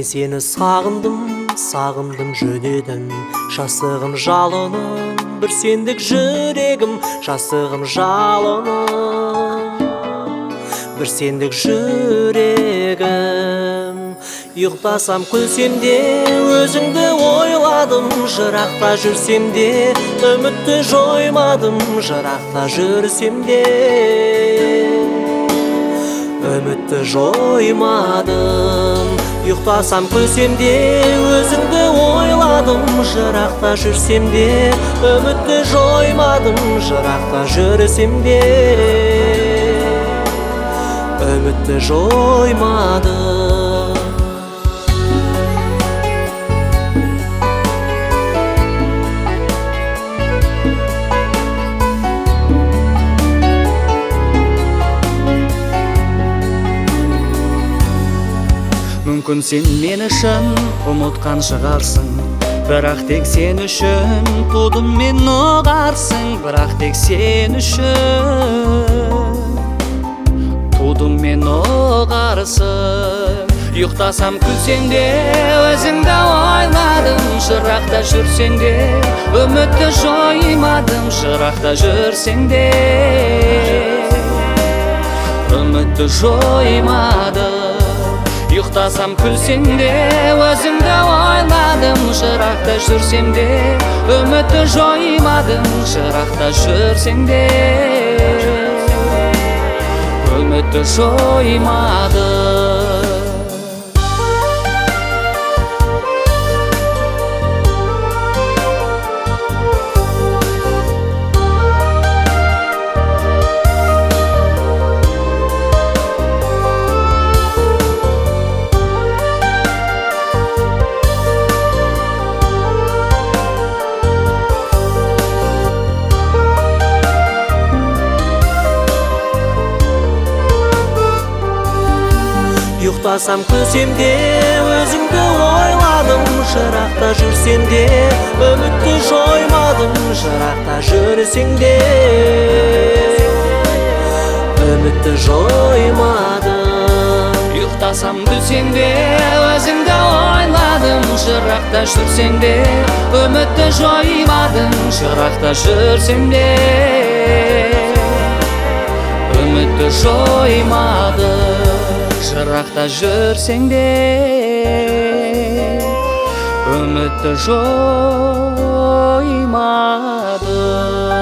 Мен сені сағындым жөнедім. Жасығым жалыным, бір сендік жүрегім. Жасығым жалыным, бір сендік жүрегім. Ұйықтасам күлсем де өзіңді ойладым. Жырақта жүрсем де үмітті жоймадым. Жырақта жүрсем де үмітті жоймадым. Ұйықтасам күлсем де өзіңді ойладым. Жырақта жүрсем де үмітті жоймадым. Жырақта жүрсем де үмітті жоймадым. Мүмкін сен мен үшін ұмытқан шығарсың, бірақ тек сен үшін тудым мен ұғарсың. Бірақ тек сен үшін тудым мен ұғарсың. Ұйықтасам күлсең де өзіңді ойладым. Жырақта жүрсең де үмітті жоймадым. Жырақта жүрсең де үмітті жоймадым. Ұйықтасам күлсең де өзіңді ойладым. Жырақта жүрсем де үмітті жоймадым. Жырақта жүрсең де үмітті жоймадым. Ұйықтасам күлсем де өзіңді ойладым. Жырақта жүрсем де үмітті жоймадым. Жырақта жүрсең де үмітті жоймадым. Ұйықтасам күлсең де өзіңді ойладым. Жырақта жүрсең де үмітті жоймадым. Жырақта жүрсең де үмітті жоймадым. Жырақта жүрсең де үмітті жоймадым.